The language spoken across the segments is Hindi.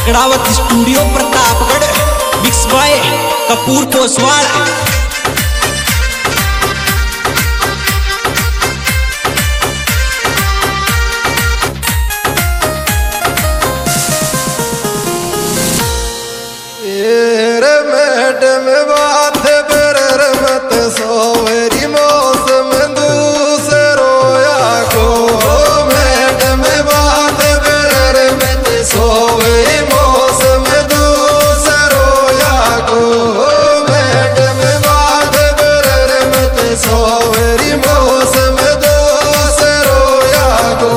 पकड़ावत studio Pratapgarh mix by Kapoor Poswal. Madam बात पर मत सोवरी मौसम दूसरोया को मैडम बात पर मत सोवरी मौसम दूसरोया को मैडम बात पर मत सोवरी मौसम दूसरोया को।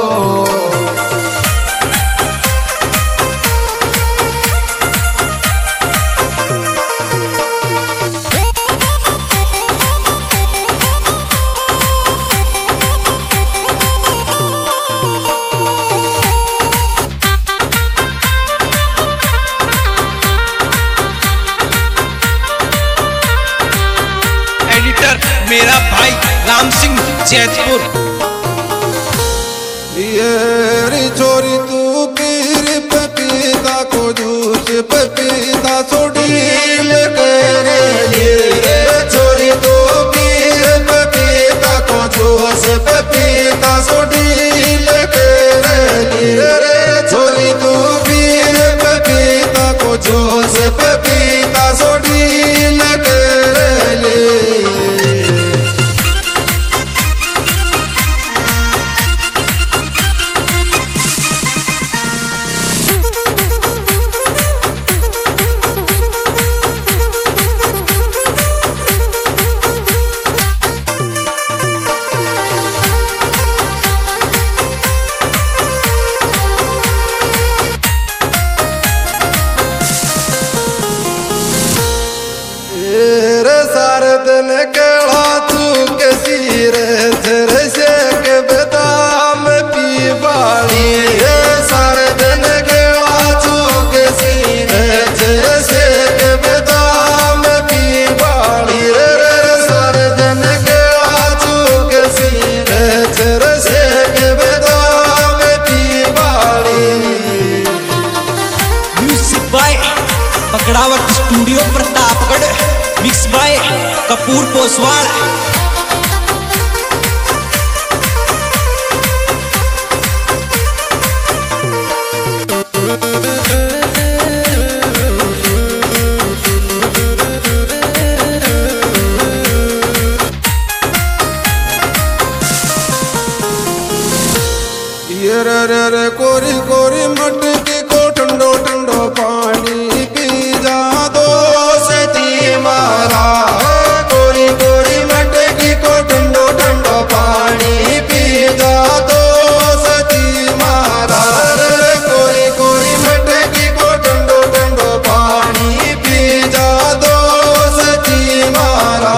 मेरा भाई राम सिंह जैतपुर। ये चोरी तू पीर पपीता को जूस पपीता सोडील करे ये चोरी तू पीर पपीता को जूस पपीता सोडील करे रे चोरी तू पीर पपीता को जूस पपीता सोडील करे। दिन केड़ा तू के सीरे तेरे से के बेदाम पी बाड़ी रे सारे दिन केड़ा तू के सीरे तेरे से के बेदाम पी बाड़ी रे सारे दिन केड़ा तू के सीरे तेरे से के बेदाम पी बाड़ी। Music by Pakdawat studio Pratapgarh mix by Kapoor Poswal. ये रे कोरी कोरी मटकी को ठंडो ठंडो पानी पी जा दो सती मारा कोरी कोरी मटकी को ठंडो ठंडो पानी पी जा दो सती मारा कोरी कोरी मटकी को ठंडो ठंडो पानी पी जा दो सती मारा।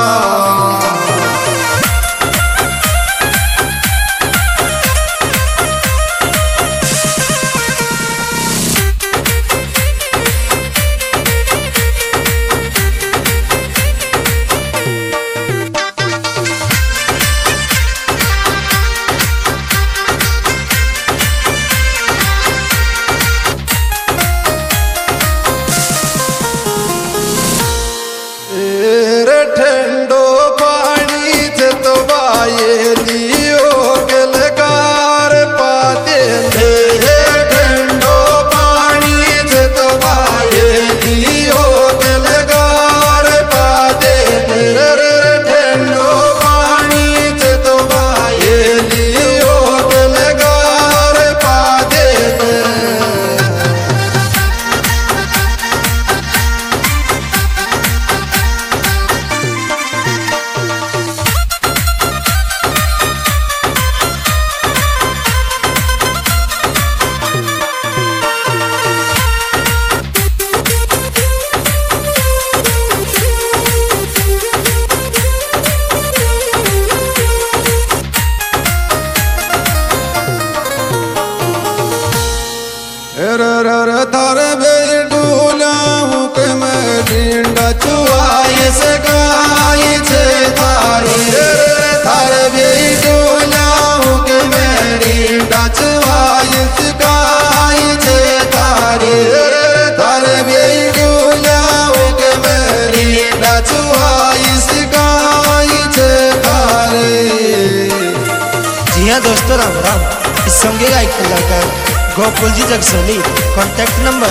दोस्तों राम राम। इस सॉन्ग के गायक कलाकार गोकुल जी जगसोनी। Contact number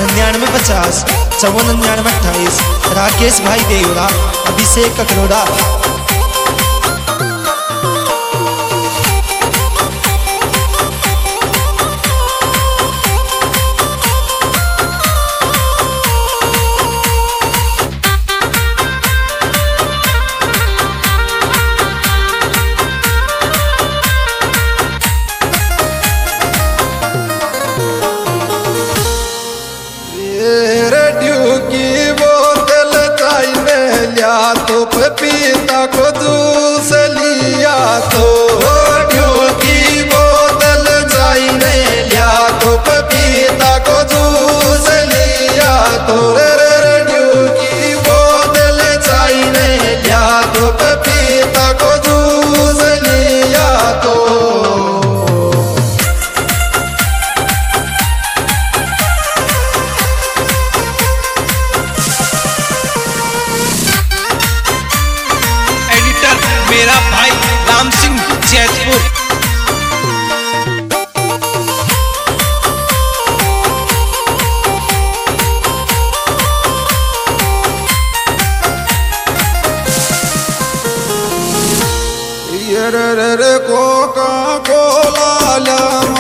9950 549928। राकेश भाई देवरा, अभिषेक ककरोड़ा। तो पपीता को जूस लिया तो ड्यू की बोतल जाइने लिया तो पपीता को जूस लिया तो ड्यू की बोतल जाइने लिया तो पपीता को जूस लिया तो मेरा भाई राम सिंह जैतपुर। Coca Cola